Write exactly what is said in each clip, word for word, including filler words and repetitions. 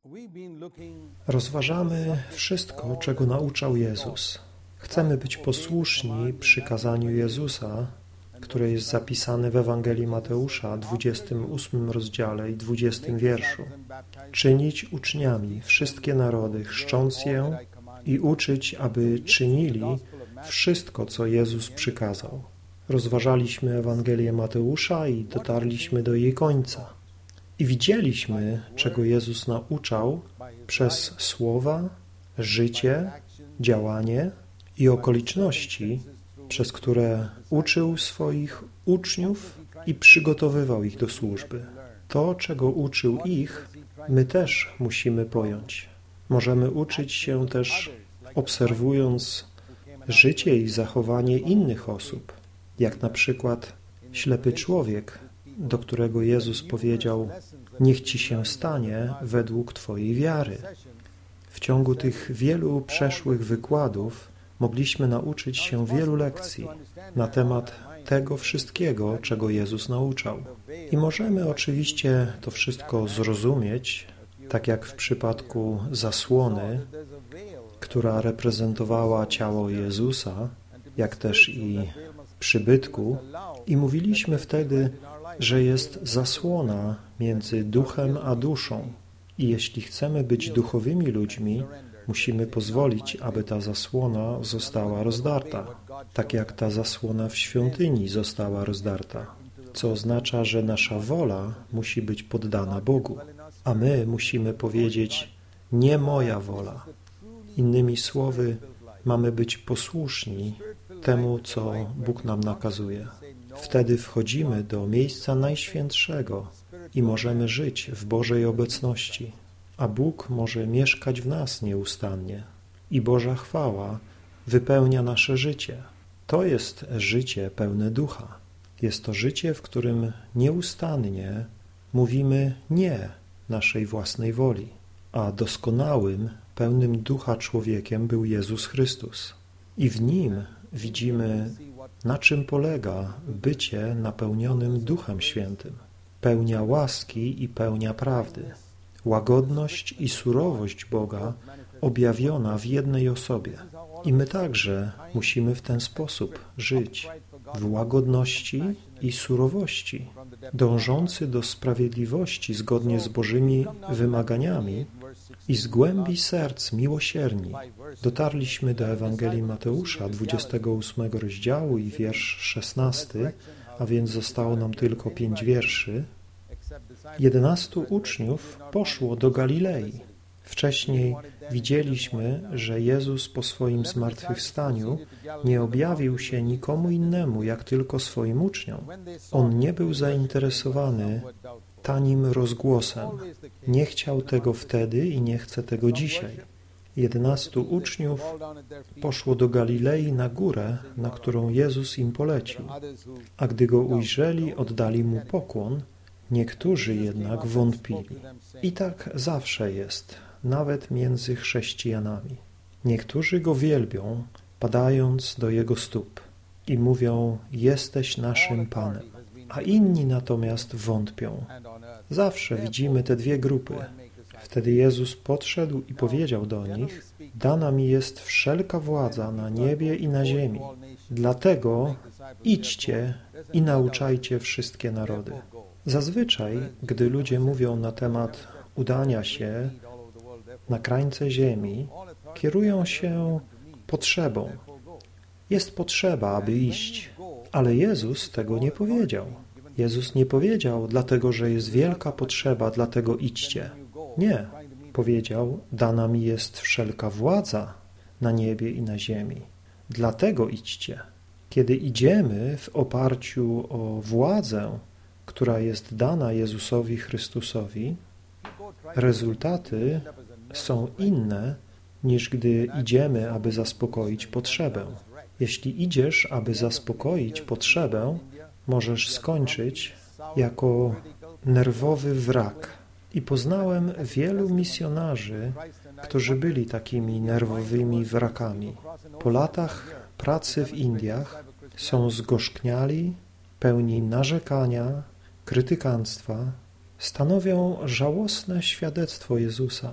Rozważamy wszystko, czego nauczał Jezus. Chcemy być posłuszni przykazaniu Jezusa, które jest zapisane w Ewangelii Mateusza, dwudziestym ósmym rozdziale i dwudziestym wierszu. Czynić uczniami wszystkie narody, chrzcząc je i uczyć, aby czynili wszystko, co Jezus przykazał. Rozważaliśmy Ewangelię Mateusza i dotarliśmy do jej końca. I widzieliśmy, czego Jezus nauczał przez słowa, życie, działanie i okoliczności, przez które uczył swoich uczniów i przygotowywał ich do służby. To, czego uczył ich, my też musimy pojąć. Możemy uczyć się też obserwując życie i zachowanie innych osób, jak na przykład ślepy człowiek, do którego Jezus powiedział: niech ci się stanie według twojej wiary. W ciągu tych wielu przeszłych wykładów mogliśmy nauczyć się wielu lekcji na temat tego wszystkiego, czego Jezus nauczał. I możemy oczywiście to wszystko zrozumieć, tak jak w przypadku zasłony, która reprezentowała ciało Jezusa, jak też i przybytku, i mówiliśmy wtedy, że jest zasłona między duchem a duszą. I jeśli chcemy być duchowymi ludźmi, musimy pozwolić, aby ta zasłona została rozdarta, tak jak ta zasłona w świątyni została rozdarta, co oznacza, że nasza wola musi być poddana Bogu, a my musimy powiedzieć: nie moja wola. Innymi słowy, mamy być posłuszni temu, co Bóg nam nakazuje. Wtedy wchodzimy do miejsca najświętszego i możemy żyć w Bożej obecności, a Bóg może mieszkać w nas nieustannie i Boża chwała wypełnia nasze życie. To jest życie pełne ducha. Jest to życie, w którym nieustannie mówimy nie naszej własnej woli, a doskonałym, pełnym ducha człowiekiem był Jezus Chrystus. I w Nim widzimy, na czym polega bycie napełnionym Duchem Świętym. Pełnia łaski i pełnia prawdy. Łagodność i surowość Boga objawiona w jednej osobie. I my także musimy w ten sposób żyć, w łagodności i surowości, dążący do sprawiedliwości zgodnie z Bożymi wymaganiami i z głębi serc miłosierni. Dotarliśmy do Ewangelii Mateusza, dwudziestego ósmego rozdziału i wiersz szesnasty, a więc zostało nam tylko pięć wierszy. Jedenastu uczniów poszło do Galilei. Wcześniej widzieliśmy, że Jezus po swoim zmartwychwstaniu nie objawił się nikomu innemu, jak tylko swoim uczniom. On nie był zainteresowany tanim rozgłosem. Nie chciał tego wtedy i nie chce tego dzisiaj. Jedenastu uczniów poszło do Galilei na górę, na którą Jezus im polecił. A gdy Go ujrzeli, oddali Mu pokłon, niektórzy jednak wątpili. I tak zawsze jest, nawet między chrześcijanami. Niektórzy Go wielbią, padając do Jego stóp i mówią: jesteś naszym Panem, a inni natomiast wątpią. Zawsze widzimy te dwie grupy. Wtedy Jezus podszedł i powiedział do nich: dana mi jest wszelka władza na niebie i na ziemi. Dlatego idźcie i nauczajcie wszystkie narody. Zazwyczaj, gdy ludzie mówią na temat udania się na krańce ziemi, kierują się potrzebą. Jest potrzeba, aby iść. Ale Jezus tego nie powiedział. Jezus nie powiedział, dlatego że jest wielka potrzeba, dlatego idźcie. Nie. Powiedział: dana mi jest wszelka władza na niebie i na ziemi. Dlatego idźcie. Kiedy idziemy w oparciu o władzę, która jest dana Jezusowi Chrystusowi, rezultaty są inne, niż gdy idziemy, aby zaspokoić potrzebę. Jeśli idziesz, aby zaspokoić potrzebę, możesz skończyć jako nerwowy wrak. I poznałem wielu misjonarzy, którzy byli takimi nerwowymi wrakami. Po latach pracy w Indiach są zgorzkniali, pełni narzekania, krytykanstwa stanowią żałosne świadectwo Jezusa.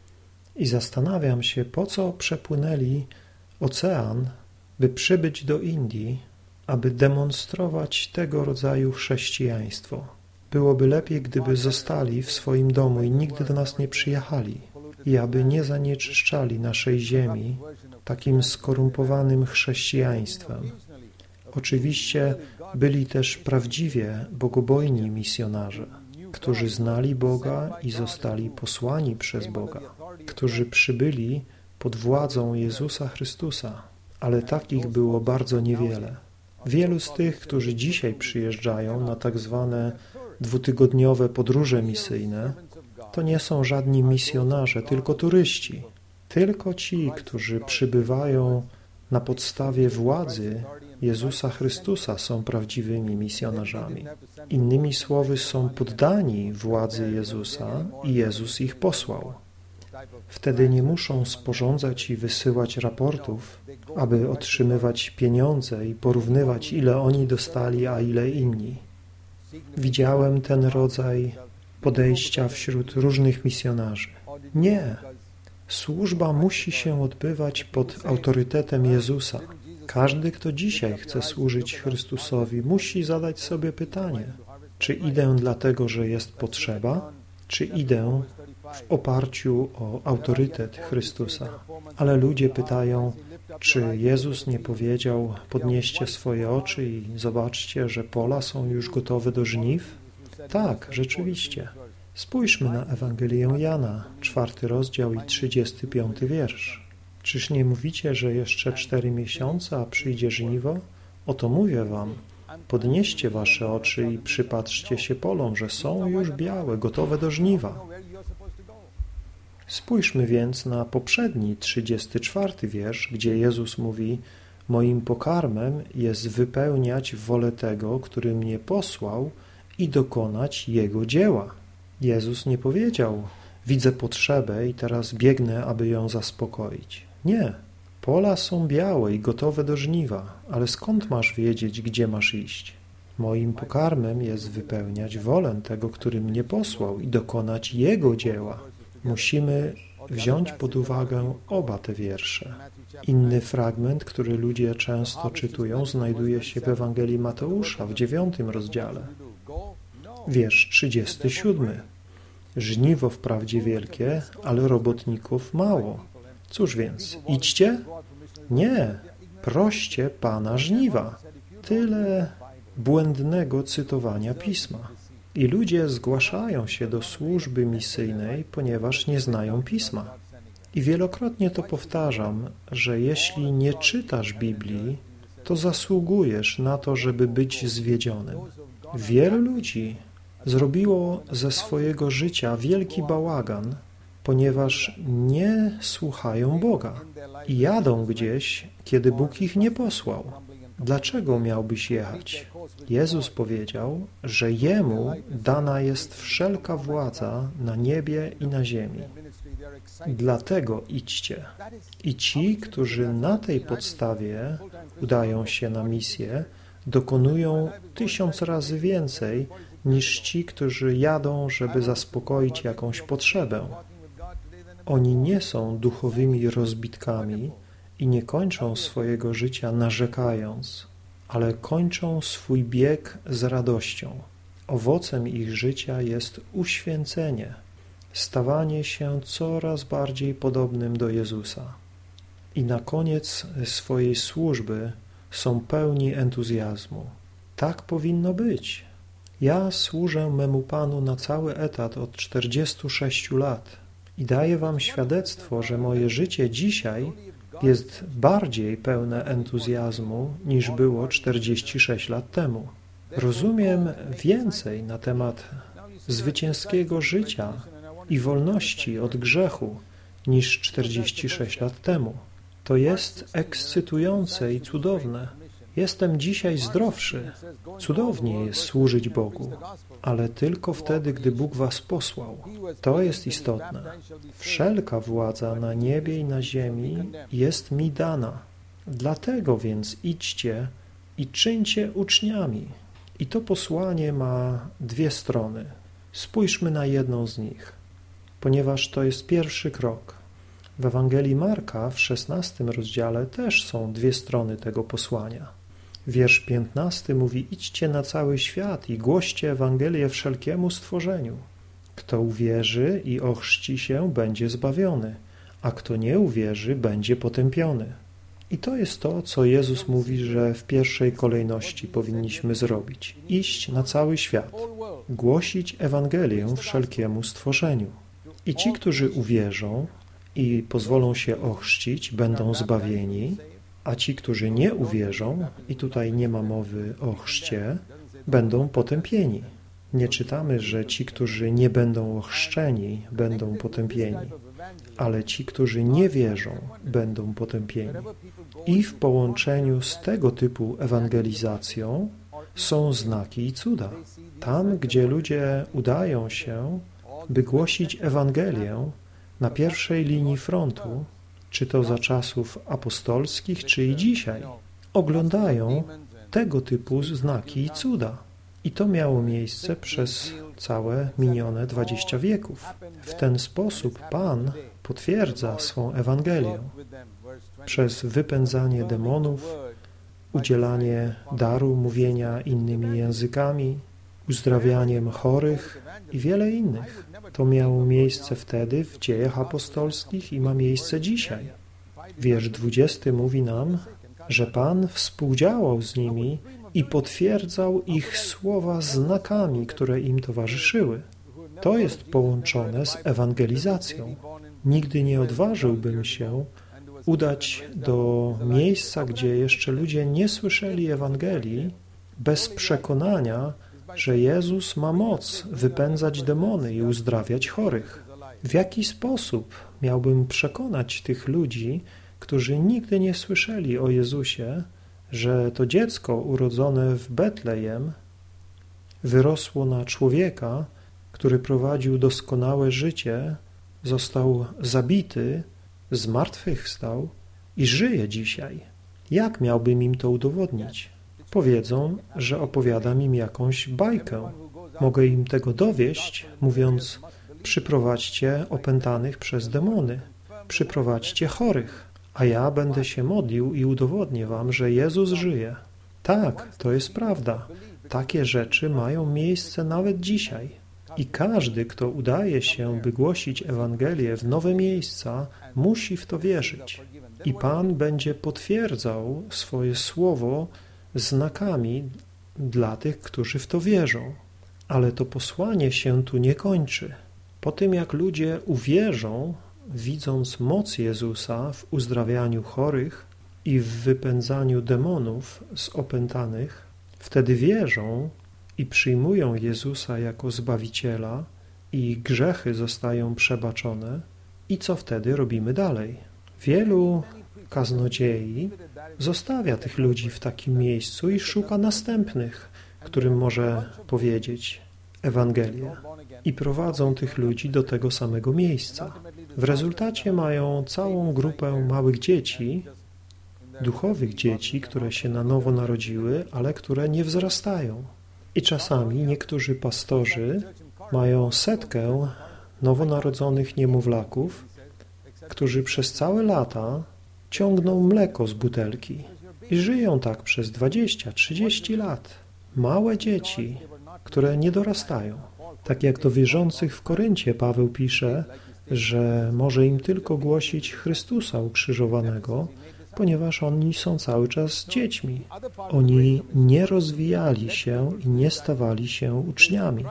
I zastanawiam się, po co przepłynęli ocean, by przybyć do Indii, aby demonstrować tego rodzaju chrześcijaństwo. Byłoby lepiej, gdyby zostali w swoim domu i nigdy do nas nie przyjechali i aby nie zanieczyszczali naszej ziemi takim skorumpowanym chrześcijaństwem. Oczywiście byli też prawdziwie bogobojni misjonarze, którzy znali Boga i zostali posłani przez Boga, którzy przybyli pod władzą Jezusa Chrystusa, ale takich było bardzo niewiele. Wielu z tych, którzy dzisiaj przyjeżdżają na tak zwane dwutygodniowe podróże misyjne, to nie są żadni misjonarze, tylko turyści. Tylko ci, którzy przybywają na podstawie władzy Jezusa Chrystusa, są prawdziwymi misjonarzami. Innymi słowy, są poddani władzy Jezusa i Jezus ich posłał. Wtedy nie muszą sporządzać i wysyłać raportów, aby otrzymywać pieniądze i porównywać, ile oni dostali, a ile inni. Widziałem ten rodzaj podejścia wśród różnych misjonarzy. Nie. Służba musi się odbywać pod autorytetem Jezusa. Każdy, kto dzisiaj chce służyć Chrystusowi, musi zadać sobie pytanie, czy idę dlatego, że jest potrzeba, czy idę w oparciu o autorytet Chrystusa. Ale ludzie pytają, czy Jezus nie powiedział, podnieście swoje oczy i zobaczcie, że pola są już gotowe do żniw? Tak, rzeczywiście. Spójrzmy na Ewangelię Jana, czwarty rozdział i trzydziesty piąty wiersz. Czyż nie mówicie, że jeszcze cztery miesiące, a przyjdzie żniwo? Oto mówię wam, podnieście wasze oczy i przypatrzcie się polom, że są już białe, gotowe do żniwa. Spójrzmy więc na poprzedni, trzydziesty czwarty wiersz, gdzie Jezus mówi, moim pokarmem jest wypełniać wolę tego, który mnie posłał i dokonać Jego dzieła. Jezus nie powiedział, widzę potrzebę i teraz biegnę, aby ją zaspokoić. Nie. Pola są białe i gotowe do żniwa, ale skąd masz wiedzieć, gdzie masz iść? Moim pokarmem jest wypełniać wolę tego, który mnie posłał i dokonać Jego dzieła. Musimy wziąć pod uwagę oba te wiersze. Inny fragment, który ludzie często czytują, znajduje się w Ewangelii Mateusza w dziewiątym rozdziale. Wiersz trzydziesty siódmy. Żniwo wprawdzie wielkie, ale robotników mało. Cóż więc, idźcie? Nie, proście Pana żniwa. Tyle błędnego cytowania Pisma. I ludzie zgłaszają się do służby misyjnej, ponieważ nie znają Pisma. I wielokrotnie to powtarzam, że jeśli nie czytasz Biblii, to zasługujesz na to, żeby być zwiedzionym. Wielu ludzi zrobiło ze swojego życia wielki bałagan, ponieważ nie słuchają Boga i jadą gdzieś, kiedy Bóg ich nie posłał. Dlaczego miałbyś jechać? Jezus powiedział, że Jemu dana jest wszelka władza na niebie i na ziemi. Dlatego idźcie. I ci, którzy na tej podstawie udają się na misję, dokonują tysiąc razy więcej niż ci, którzy jadą, żeby zaspokoić jakąś potrzebę. Oni nie są duchowymi rozbitkami i nie kończą swojego życia narzekając, ale kończą swój bieg z radością. Owocem ich życia jest uświęcenie, stawanie się coraz bardziej podobnym do Jezusa. I na koniec swojej służby są pełni entuzjazmu. Tak powinno być. Ja służę memu Panu na cały etat od czterdziestu sześciu lat i daję wam świadectwo, że moje życie dzisiaj jest bardziej pełne entuzjazmu niż było czterdzieści sześć lat temu. Rozumiem więcej na temat zwycięskiego życia i wolności od grzechu niż czterdzieści sześć lat temu. To jest ekscytujące i cudowne. Jestem dzisiaj zdrowszy. Cudownie jest służyć Bogu, ale tylko wtedy, gdy Bóg was posłał. To jest istotne. Wszelka władza na niebie i na ziemi jest mi dana. Dlatego więc idźcie i czyńcie uczniami. I to posłanie ma dwie strony. Spójrzmy na jedną z nich, ponieważ to jest pierwszy krok. W Ewangelii Marka w szesnastym rozdziale też są dwie strony tego posłania. Wiersz piętnasty mówi: idźcie na cały świat i głoście Ewangelię wszelkiemu stworzeniu. Kto uwierzy i ochrzci się, będzie zbawiony, a kto nie uwierzy, będzie potępiony. I to jest to, co Jezus mówi, że w pierwszej kolejności powinniśmy zrobić. Iść na cały świat, głosić Ewangelię wszelkiemu stworzeniu. I ci, którzy uwierzą i pozwolą się ochrzcić, będą zbawieni, a ci, którzy nie uwierzą, i tutaj nie ma mowy o chrzcie, będą potępieni. Nie czytamy, że ci, którzy nie będą ochrzczeni, będą potępieni, ale ci, którzy nie wierzą, będą potępieni. I w połączeniu z tego typu ewangelizacją są znaki i cuda. Tam, gdzie ludzie udają się, by głosić Ewangelię na pierwszej linii frontu, czy to za czasów apostolskich, czy i dzisiaj, oglądają tego typu znaki i cuda. I to miało miejsce przez całe minione dwadzieścia wieków. W ten sposób Pan potwierdza swą Ewangelię przez wypędzanie demonów, udzielanie daru mówienia innymi językami, uzdrawianiem chorych i wiele innych. To miało miejsce wtedy w dziejach apostolskich i ma miejsce dzisiaj. Wiersz dwudziesty mówi nam, że Pan współdziałał z nimi i potwierdzał ich słowa znakami, które im towarzyszyły. To jest połączone z ewangelizacją. Nigdy nie odważyłbym się udać do miejsca, gdzie jeszcze ludzie nie słyszeli Ewangelii, bez przekonania, że Jezus ma moc wypędzać demony i uzdrawiać chorych. W jaki sposób miałbym przekonać tych ludzi, którzy nigdy nie słyszeli o Jezusie, że to dziecko urodzone w Betlejem wyrosło na człowieka, który prowadził doskonałe życie, został zabity, zmartwychwstał i żyje dzisiaj? Jak miałbym im to udowodnić? Powiedzą, że opowiadam im jakąś bajkę. Mogę im tego dowieść, mówiąc: przyprowadźcie opętanych przez demony, przyprowadźcie chorych, a ja będę się modlił i udowodnię wam, że Jezus żyje. Tak, to jest prawda. Takie rzeczy mają miejsce nawet dzisiaj. I każdy, kto udaje się, by głosić Ewangelię w nowe miejsca, musi w to wierzyć. I Pan będzie potwierdzał swoje słowo znakami dla tych, którzy w to wierzą. Ale to posłanie się tu nie kończy. Po tym, jak ludzie uwierzą, widząc moc Jezusa w uzdrawianiu chorych i w wypędzaniu demonów z opętanych, wtedy wierzą i przyjmują Jezusa jako Zbawiciela i ich grzechy zostają przebaczone. I co wtedy robimy dalej? Wielu kaznodziei zostawia tych ludzi w takim miejscu i szuka następnych, którym może powiedzieć Ewangelię. I prowadzą tych ludzi do tego samego miejsca. W rezultacie mają całą grupę małych dzieci, duchowych dzieci, które się na nowo narodziły, ale które nie wzrastają. I czasami niektórzy pastorzy mają setkę nowonarodzonych niemowlaków, którzy przez całe lata ciągną mleko z butelki i żyją tak przez dwadzieścia trzydzieści lat. Małe dzieci, które nie dorastają. Tak jak do wierzących w Koryncie Paweł pisze, że może im tylko głosić Chrystusa ukrzyżowanego, ponieważ oni są cały czas dziećmi. Oni nie rozwijali się i nie stawali się uczniami.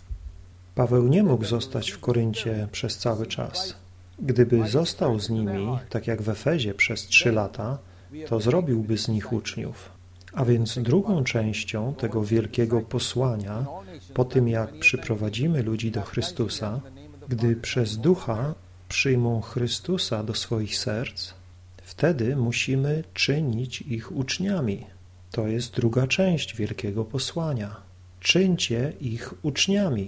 Paweł nie mógł zostać w Koryncie przez cały czas. Gdyby został z nimi, tak jak w Efezie przez trzy lata, to zrobiłby z nich uczniów. A więc drugą częścią tego wielkiego posłania, po tym jak przyprowadzimy ludzi do Chrystusa, gdy przez Ducha przyjmą Chrystusa do swoich serc, wtedy musimy czynić ich uczniami. To jest druga część wielkiego posłania. Czyńcie ich uczniami.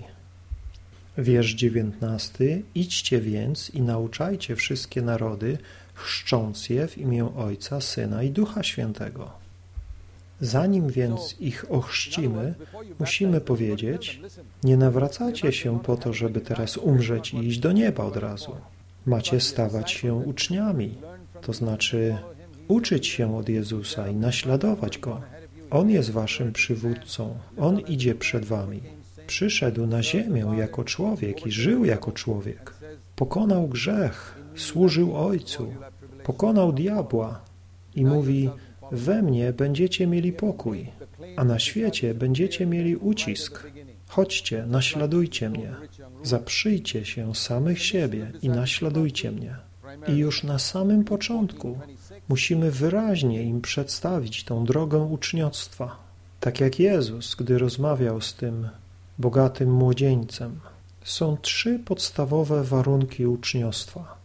Wiersz dziewiętnasty. Idźcie więc i nauczajcie wszystkie narody, chrzcząc je w imię Ojca, Syna i Ducha Świętego. Zanim więc ich ochrzcimy, musimy powiedzieć, nie nawracacie się po to, żeby teraz umrzeć i iść do nieba od razu. Macie stawać się uczniami, to znaczy uczyć się od Jezusa i naśladować Go. On jest waszym przywódcą, On idzie przed wami. Przyszedł na ziemię jako człowiek i żył jako człowiek. Pokonał grzech, służył Ojcu, pokonał diabła i mówi, we mnie będziecie mieli pokój, a na świecie będziecie mieli ucisk. Chodźcie, naśladujcie mnie, zaprzyjcie się samych siebie i naśladujcie mnie. I już na samym początku musimy wyraźnie im przedstawić tą drogę uczniostwa. Tak jak Jezus, gdy rozmawiał z tym bogatym młodzieńcem. Są trzy podstawowe warunki uczniostwa.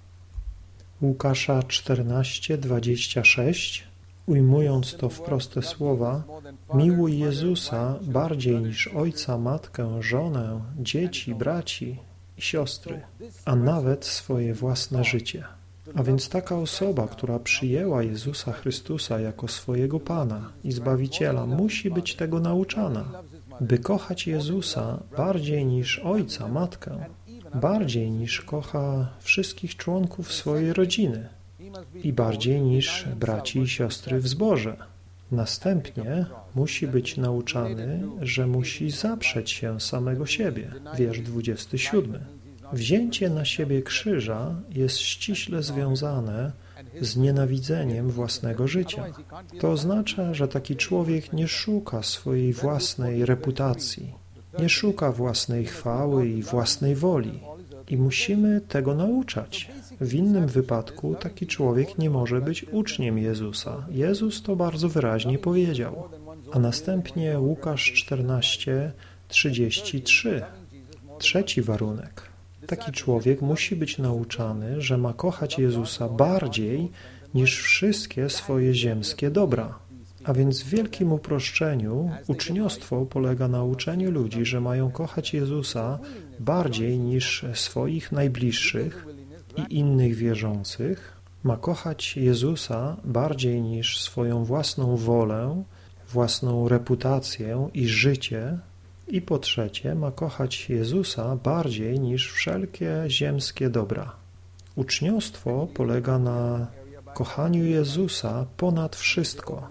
Łukasza czternaście, dwadzieścia sześć, ujmując to w proste słowa, miłuj Jezusa bardziej niż ojca, matkę, żonę, dzieci, braci i siostry, a nawet swoje własne życie. A więc taka osoba, która przyjęła Jezusa Chrystusa jako swojego Pana i Zbawiciela, musi być tego nauczana, by kochać Jezusa bardziej niż ojca, matkę, bardziej niż kocha wszystkich członków swojej rodziny i bardziej niż braci i siostry w zborze. Następnie musi być nauczany, że musi zaprzeć się samego siebie. Wiersz dwudziesty siódmy. Wzięcie na siebie krzyża jest ściśle związane z nienawidzeniem własnego życia. To oznacza, że taki człowiek nie szuka swojej własnej reputacji, nie szuka własnej chwały i własnej woli. I musimy tego nauczać. W innym wypadku taki człowiek nie może być uczniem Jezusa. Jezus to bardzo wyraźnie powiedział. A następnie Łukasz czternaście, trzydzieści trzy. Trzeci warunek. Taki człowiek musi być nauczany, że ma kochać Jezusa bardziej niż wszystkie swoje ziemskie dobra. A więc w wielkim uproszczeniu uczniostwo polega na uczeniu ludzi, że mają kochać Jezusa bardziej niż swoich najbliższych i innych wierzących, ma kochać Jezusa bardziej niż swoją własną wolę, własną reputację i życie, i po trzecie ma kochać Jezusa bardziej niż wszelkie ziemskie dobra. Uczniostwo polega na kochaniu Jezusa ponad wszystko,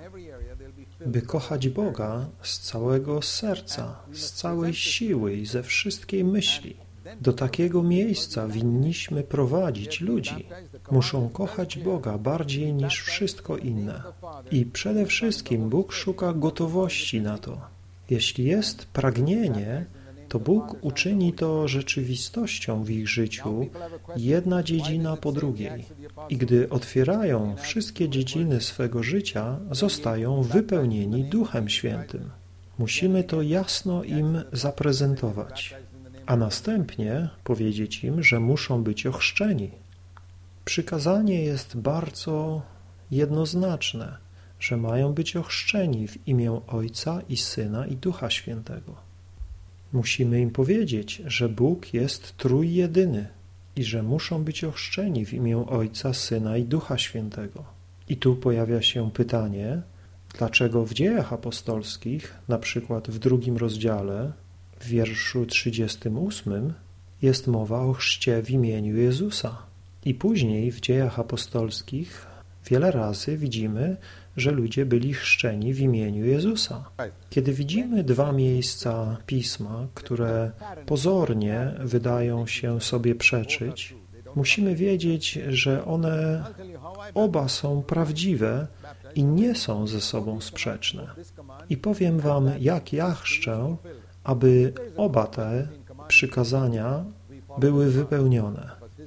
by kochać Boga z całego serca, z całej siły i ze wszystkiej myśli. Do takiego miejsca winniśmy prowadzić ludzi. Muszą kochać Boga bardziej niż wszystko inne. I przede wszystkim Bóg szuka gotowości na to. Jeśli jest pragnienie, to Bóg uczyni to rzeczywistością w ich życiu, jedna dziedzina po drugiej. I gdy otwierają wszystkie dziedziny swego życia, zostają wypełnieni Duchem Świętym. Musimy to jasno im zaprezentować, a następnie powiedzieć im, że muszą być ochrzczeni. Przykazanie jest bardzo jednoznaczne, że mają być ochrzczeni w imię Ojca i Syna i Ducha Świętego. Musimy im powiedzieć, że Bóg jest trójjedyny i że muszą być ochrzczeni w imię Ojca, Syna i Ducha Świętego. I tu pojawia się pytanie, dlaczego w Dziejach Apostolskich, na przykład w drugim rozdziale, w wierszu trzydziestym ósmym, jest mowa o chrzcie w imieniu Jezusa. I później w Dziejach Apostolskich wiele razy widzimy, że ludzie byli chrzczeni w imieniu Jezusa. Kiedy widzimy dwa miejsca Pisma, które pozornie wydają się sobie przeczyć, musimy wiedzieć, że one oba są prawdziwe i nie są ze sobą sprzeczne. I powiem wam, jak ja chrzczę, aby oba te przykazania były wypełnione.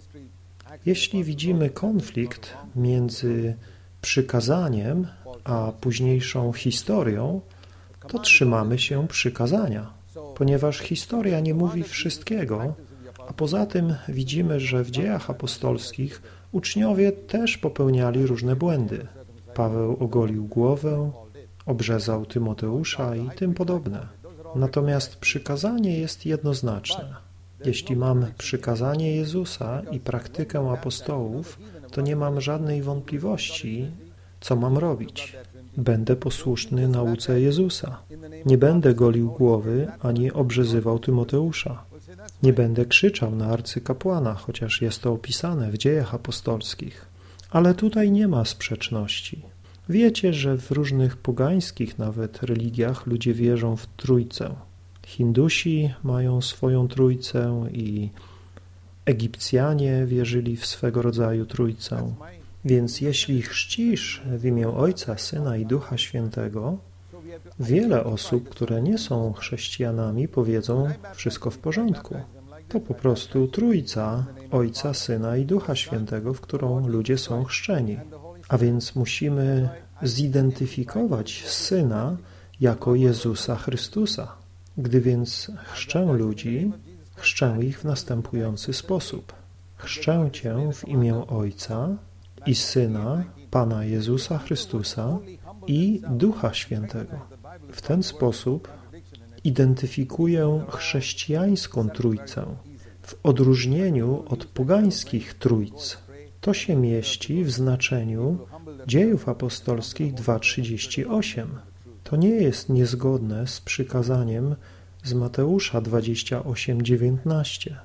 Jeśli widzimy konflikt między przykazaniem a późniejszą historią, to trzymamy się przykazania, ponieważ historia nie mówi wszystkiego, a poza tym widzimy, że w Dziejach Apostolskich uczniowie też popełniali różne błędy. Paweł ogolił głowę, obrzezał Tymoteusza i tym podobne. Natomiast przykazanie jest jednoznaczne. Jeśli mam przykazanie Jezusa i praktykę apostołów, to nie mam żadnej wątpliwości, co mam robić. Będę posłuszny nauce Jezusa. Nie będę golił głowy ani obrzezywał Tymoteusza. Nie będę krzyczał na arcykapłana, chociaż jest to opisane w Dziejach Apostolskich. Ale tutaj nie ma sprzeczności. Wiecie, że w różnych pogańskich nawet religiach ludzie wierzą w Trójcę. Hindusi mają swoją Trójcę i Egipcjanie wierzyli w swego rodzaju Trójcę. Więc jeśli chrzcisz w imię Ojca, Syna i Ducha Świętego, wiele osób, które nie są chrześcijanami, powiedzą: wszystko w porządku. To po prostu Trójca Ojca, Syna i Ducha Świętego, w którą ludzie są chrzczeni. A więc musimy zidentyfikować Syna jako Jezusa Chrystusa. Gdy więc chrzczę ludzi, chrzczę ich w następujący sposób. Chrzczę Cię w imię Ojca i Syna, Pana Jezusa Chrystusa i Ducha Świętego. W ten sposób identyfikuję chrześcijańską Trójcę w odróżnieniu od pogańskich Trójc. To się mieści w znaczeniu Dziejów Apostolskich dwa trzydzieści osiem. To nie jest niezgodne z przykazaniem z Mateusza dwadzieścia osiem dziewiętnaście.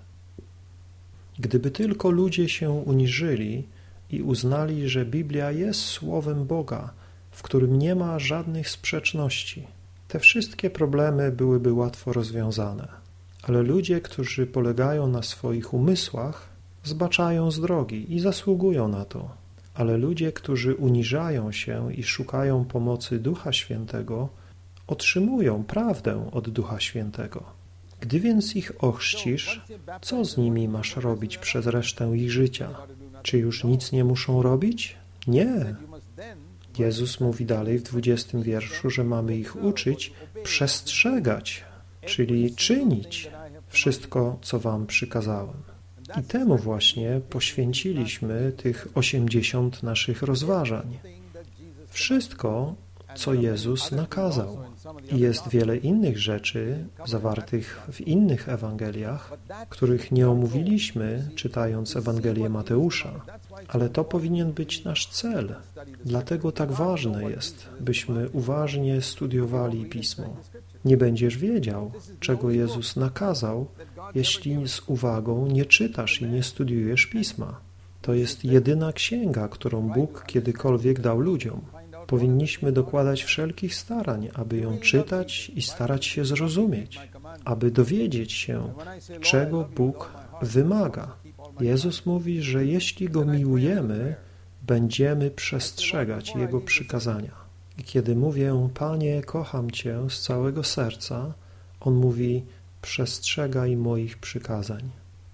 Gdyby tylko ludzie się uniżyli i uznali, że Biblia jest Słowem Boga, w którym nie ma żadnych sprzeczności, te wszystkie problemy byłyby łatwo rozwiązane. Ale ludzie, którzy polegają na swoich umysłach, zbaczają z drogi i zasługują na to. Ale ludzie, którzy uniżają się i szukają pomocy Ducha Świętego, otrzymują prawdę od Ducha Świętego. Gdy więc ich ochrzcisz, co z nimi masz robić przez resztę ich życia? Czy już nic nie muszą robić? Nie. Jezus mówi dalej w dwudziestym wierszu, że mamy ich uczyć przestrzegać, czyli czynić wszystko, co wam przykazałem. I temu właśnie poświęciliśmy tych osiemdziesiąt naszych rozważań. Wszystko, co Jezus nakazał. I jest wiele innych rzeczy zawartych w innych Ewangeliach, których nie omówiliśmy, czytając Ewangelię Mateusza. Ale to powinien być nasz cel. Dlatego tak ważne jest, byśmy uważnie studiowali Pismo. Nie będziesz wiedział, czego Jezus nakazał, jeśli z uwagą nie czytasz i nie studiujesz Pisma. To jest jedyna księga, którą Bóg kiedykolwiek dał ludziom. Powinniśmy dokładać wszelkich starań, aby ją czytać i starać się zrozumieć, aby dowiedzieć się, czego Bóg wymaga. Jezus mówi, że jeśli Go miłujemy, będziemy przestrzegać Jego przykazania. I kiedy mówię: Panie, kocham Cię z całego serca, On mówi: przestrzegaj moich przykazań.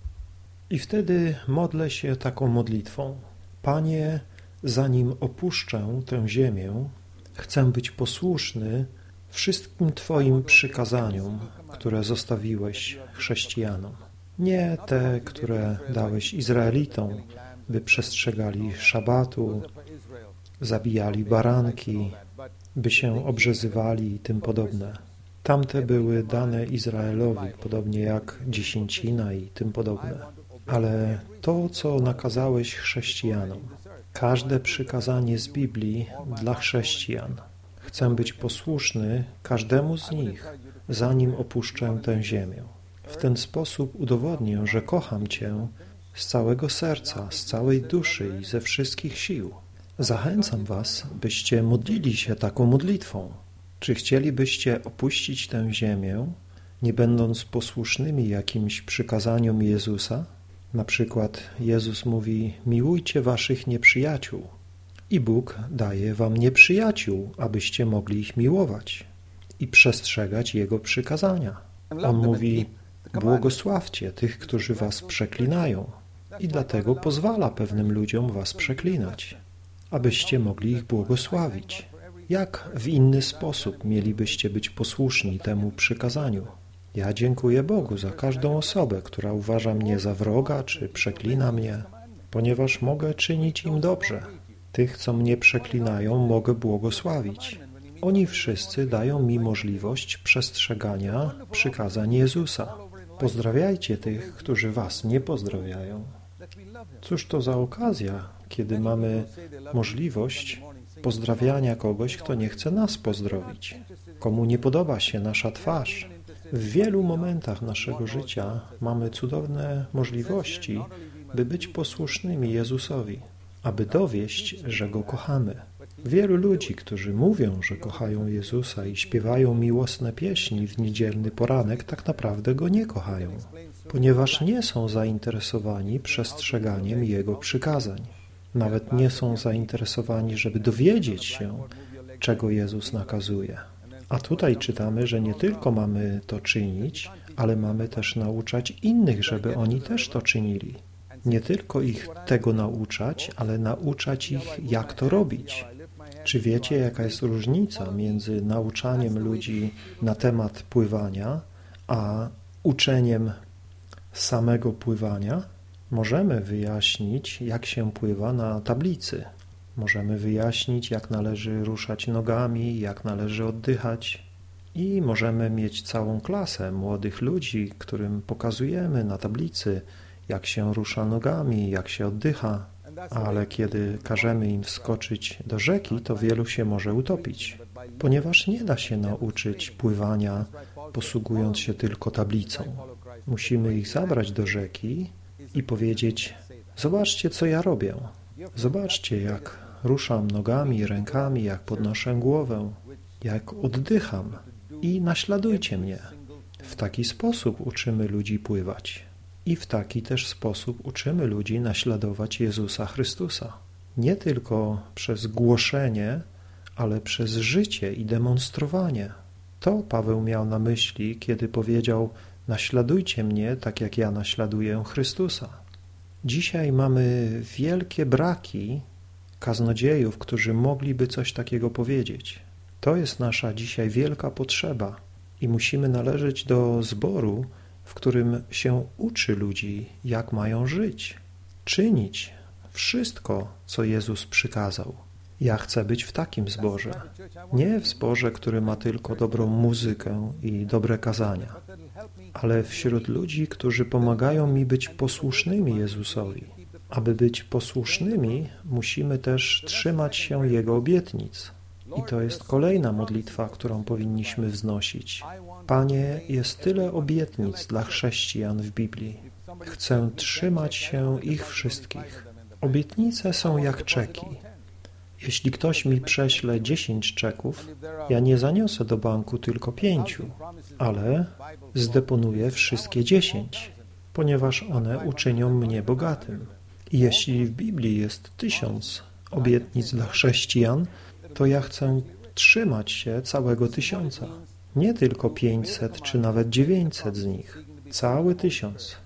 I wtedy modlę się taką modlitwą: Panie, zanim opuszczę tę ziemię, chcę być posłuszny wszystkim Twoim przykazaniom, które zostawiłeś chrześcijanom. Nie te, które dałeś Izraelitom, by przestrzegali szabatu, zabijali baranki, by się obrzezywali i tym podobne. Tamte były dane Izraelowi, podobnie jak dziesięcina i tym podobne. Ale to, co nakazałeś chrześcijanom, każde przykazanie z Biblii dla chrześcijan, chcę być posłuszny każdemu z nich, zanim opuszczę tę ziemię. W ten sposób udowodnię, że kocham Cię z całego serca, z całej duszy i ze wszystkich sił. Zachęcam Was, byście modlili się taką modlitwą. Czy chcielibyście opuścić tę ziemię, nie będąc posłusznymi jakimś przykazaniom Jezusa? Na przykład Jezus mówi: miłujcie waszych nieprzyjaciół. I Bóg daje wam nieprzyjaciół, abyście mogli ich miłować i przestrzegać Jego przykazania. On mówi: błogosławcie tych, którzy was przeklinają. I dlatego pozwala pewnym ludziom was przeklinać, abyście mogli ich błogosławić. Jak w inny sposób mielibyście być posłuszni temu przykazaniu? Ja dziękuję Bogu za każdą osobę, która uważa mnie za wroga czy przeklina mnie, ponieważ mogę czynić im dobrze. Tych, co mnie przeklinają, mogę błogosławić. Oni wszyscy dają mi możliwość przestrzegania przykazań Jezusa. Pozdrawiajcie tych, którzy was nie pozdrawiają. Cóż to za okazja, kiedy mamy możliwość pozdrawiania kogoś, kto nie chce nas pozdrowić, komu nie podoba się nasza twarz. W wielu momentach naszego życia mamy cudowne możliwości, by być posłusznymi Jezusowi, aby dowieść, że Go kochamy. Wielu ludzi, którzy mówią, że kochają Jezusa i śpiewają miłosne pieśni w niedzielny poranek, tak naprawdę Go nie kochają, ponieważ nie są zainteresowani przestrzeganiem Jego przykazań. Nawet nie są zainteresowani, żeby dowiedzieć się, czego Jezus nakazuje. A tutaj czytamy, że nie tylko mamy to czynić, ale mamy też nauczać innych, żeby oni też to czynili. Nie tylko ich tego nauczać, ale nauczać ich, jak to robić. Czy wiecie, jaka jest różnica między nauczaniem ludzi na temat pływania, a uczeniem samego pływania? Możemy wyjaśnić, jak się pływa na tablicy. Możemy wyjaśnić, jak należy ruszać nogami, jak należy oddychać. I możemy mieć całą klasę młodych ludzi, którym pokazujemy na tablicy, jak się rusza nogami, jak się oddycha. Ale kiedy każemy im wskoczyć do rzeki, to wielu się może utopić, ponieważ nie da się nauczyć pływania, posługując się tylko tablicą. Musimy ich zabrać do rzeki i powiedzieć: zobaczcie, co ja robię. Zobaczcie, jak ruszam nogami, rękami, jak podnoszę głowę, jak oddycham i naśladujcie mnie. W taki sposób uczymy ludzi pływać. I w taki też sposób uczymy ludzi naśladować Jezusa Chrystusa. Nie tylko przez głoszenie, ale przez życie i demonstrowanie. To Paweł miał na myśli, kiedy powiedział: naśladujcie mnie, tak jak ja naśladuję Chrystusa. Dzisiaj mamy wielkie braki kaznodziejów, którzy mogliby coś takiego powiedzieć. To jest nasza dzisiaj wielka potrzeba i musimy należeć do zboru, w którym się uczy ludzi, jak mają żyć, czynić wszystko, co Jezus przykazał. Ja chcę być w takim zborze, nie w zborze, który ma tylko dobrą muzykę i dobre kazania, ale wśród ludzi, którzy pomagają mi być posłusznymi Jezusowi. Aby być posłusznymi, musimy też trzymać się Jego obietnic. I to jest kolejna modlitwa, którą powinniśmy wznosić. Panie, jest tyle obietnic dla chrześcijan w Biblii. Chcę trzymać się ich wszystkich. Obietnice są jak czeki. Jeśli ktoś mi prześle dziesięć czeków, ja nie zaniosę do banku tylko pięciu, ale zdeponuję wszystkie dziesięć, ponieważ one uczynią mnie bogatym. I jeśli w Biblii jest tysiąc obietnic dla chrześcijan, to ja chcę trzymać się całego tysiąca. Nie tylko pięćset czy nawet dziewięćset z nich. Cały tysiąc.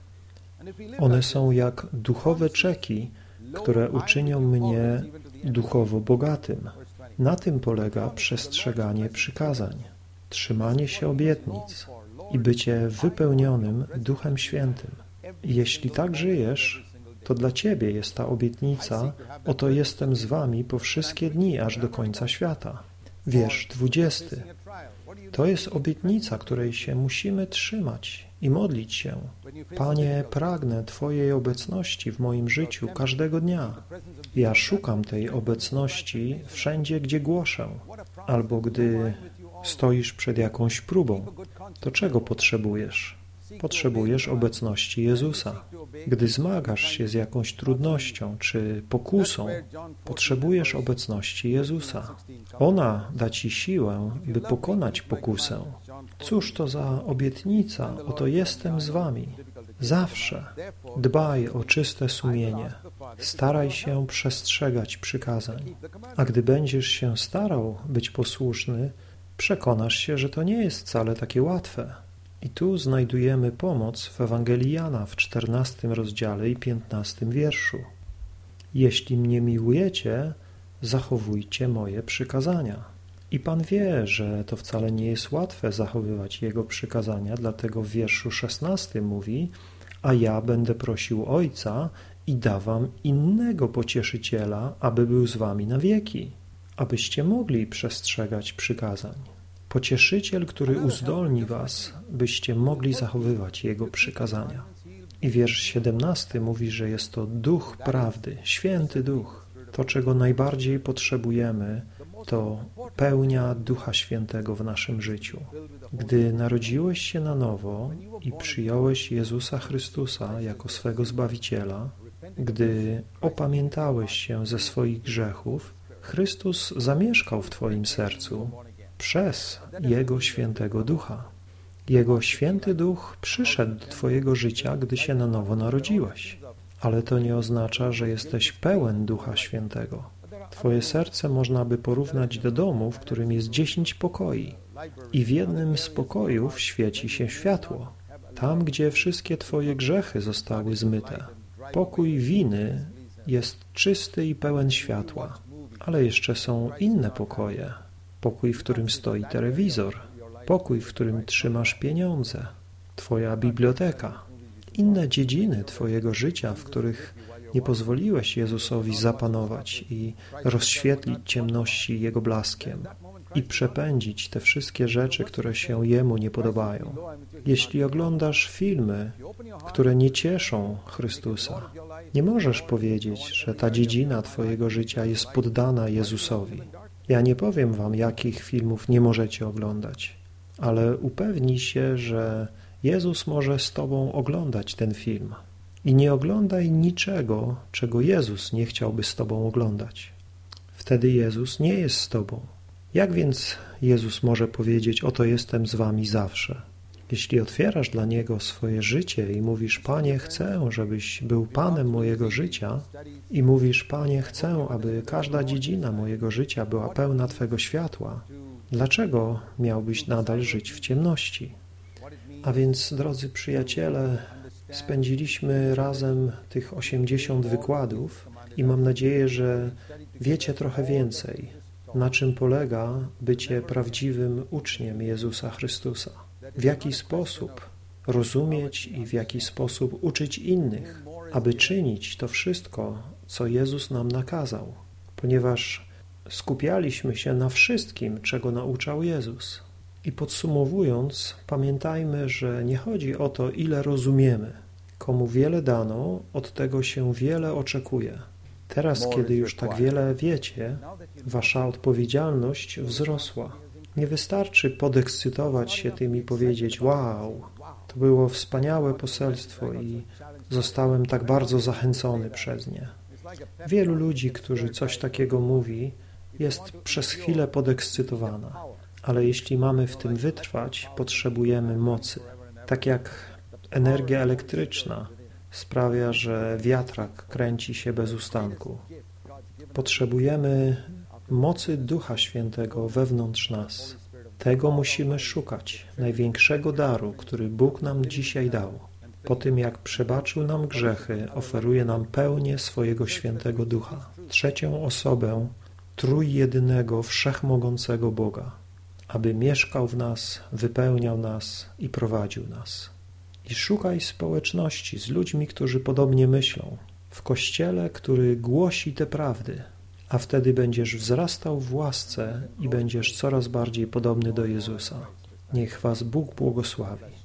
One są jak duchowe czeki, które uczynią mnie duchowo bogatym. Na tym polega przestrzeganie przykazań, trzymanie się obietnic i bycie wypełnionym Duchem Świętym. Jeśli tak żyjesz, to dla Ciebie jest ta obietnica: oto jestem z Wami po wszystkie dni, aż do końca świata. Wiersz dwudziesty. To jest obietnica, której się musimy trzymać i modlić się. Panie, pragnę Twojej obecności w moim życiu każdego dnia. Ja szukam tej obecności wszędzie, gdzie głoszę, albo gdy stoisz przed jakąś próbą. To czego potrzebujesz? Potrzebujesz obecności Jezusa. Gdy zmagasz się z jakąś trudnością czy pokusą, potrzebujesz obecności Jezusa. Ona da Ci siłę, by pokonać pokusę. Cóż to za obietnica? Oto jestem z Wami. Zawsze. Dbaj o czyste sumienie. Staraj się przestrzegać przykazań. A gdy będziesz się starał być posłuszny, przekonasz się, że to nie jest wcale takie łatwe. I tu znajdujemy pomoc w Ewangelii Jana w czternastym rozdziale i piętnastym wierszu. Jeśli mnie miłujecie, zachowujcie moje przykazania. I Pan wie, że to wcale nie jest łatwe zachowywać Jego przykazania, dlatego w wierszu szesnastym mówi: a ja będę prosił Ojca i da wam innego pocieszyciela, aby był z wami na wieki, abyście mogli przestrzegać przykazań. Pocieszyciel, który uzdolni was, byście mogli zachowywać Jego przykazania. I wiersz siedemnasty mówi, że jest to Duch Prawdy, Święty Duch. To, czego najbardziej potrzebujemy, to pełnia Ducha Świętego w naszym życiu. Gdy narodziłeś się na nowo i przyjąłeś Jezusa Chrystusa jako swego Zbawiciela, gdy opamiętałeś się ze swoich grzechów, Chrystus zamieszkał w twoim sercu przez Jego Świętego Ducha. Jego Święty Duch przyszedł do twojego życia, gdy się na nowo narodziłeś. Ale to nie oznacza, że jesteś pełen Ducha Świętego. Twoje serce można by porównać do domu, w którym jest dziesięć pokoi. I w jednym z pokojów świeci się światło. Tam, gdzie wszystkie twoje grzechy zostały zmyte. Pokój winy jest czysty i pełen światła. Ale jeszcze są inne pokoje. Pokój, w którym stoi telewizor. Pokój, w którym trzymasz pieniądze. Twoja biblioteka. Inne dziedziny twojego życia, w których nie pozwoliłeś Jezusowi zapanować i rozświetlić ciemności Jego blaskiem i przepędzić te wszystkie rzeczy, które się Jemu nie podobają. Jeśli oglądasz filmy, które nie cieszą Chrystusa, nie możesz powiedzieć, że ta dziedzina twojego życia jest poddana Jezusowi. Ja nie powiem wam, jakich filmów nie możecie oglądać, ale upewnij się, że Jezus może z tobą oglądać ten film. I nie oglądaj niczego, czego Jezus nie chciałby z tobą oglądać. Wtedy Jezus nie jest z tobą. Jak więc Jezus może powiedzieć, oto jestem z wami zawsze? Jeśli otwierasz dla Niego swoje życie i mówisz, Panie, chcę, żebyś był Panem mojego życia i mówisz, Panie, chcę, aby każda dziedzina mojego życia była pełna Twego światła, dlaczego miałbyś nadal żyć w ciemności? A więc, drodzy przyjaciele, spędziliśmy razem tych osiemdziesiąt wykładów i mam nadzieję, że wiecie trochę więcej, na czym polega bycie prawdziwym uczniem Jezusa Chrystusa. W jaki sposób rozumieć i w jaki sposób uczyć innych, aby czynić to wszystko, co Jezus nam nakazał, ponieważ skupialiśmy się na wszystkim, czego nauczał Jezus. I podsumowując, pamiętajmy, że nie chodzi o to, ile rozumiemy. Komu wiele dano, od tego się wiele oczekuje. Teraz, kiedy już tak wiele wiecie, wasza odpowiedzialność wzrosła. Nie wystarczy podekscytować się tym i powiedzieć, wow, to było wspaniałe poselstwo i zostałem tak bardzo zachęcony przez nie. Wielu ludzi, którzy coś takiego mówi, jest przez chwilę podekscytowana. Ale jeśli mamy w tym wytrwać, potrzebujemy mocy. Tak jak energia elektryczna sprawia, że wiatrak kręci się bez ustanku. Potrzebujemy mocy Ducha Świętego wewnątrz nas. Tego musimy szukać, największego daru, który Bóg nam dzisiaj dał. Po tym, jak przebaczył nam grzechy, oferuje nam pełnię swojego Świętego Ducha. Trzecią osobę trójjedynego, wszechmogącego Boga, aby mieszkał w nas, wypełniał nas i prowadził nas. I szukaj społeczności z ludźmi, którzy podobnie myślą, w Kościele, który głosi te prawdy, a wtedy będziesz wzrastał w łasce i będziesz coraz bardziej podobny do Jezusa. Niech was Bóg błogosławi.